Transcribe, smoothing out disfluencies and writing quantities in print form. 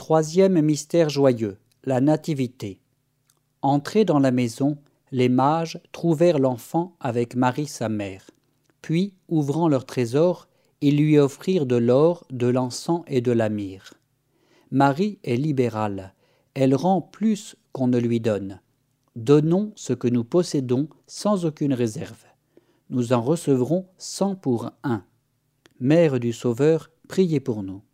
Troisième mystère joyeux, la Nativité. Entrés dans la maison, les mages trouvèrent l'enfant avec Marie sa mère. Puis, ouvrant leur trésor, ils lui offrirent de l'or, de l'encens et de la myrrhe. Marie est libérale, elle rend plus qu'on ne lui donne. Donnons ce que nous possédons sans aucune réserve. Nous en recevrons 100 pour 1. Mère du Sauveur, priez pour nous.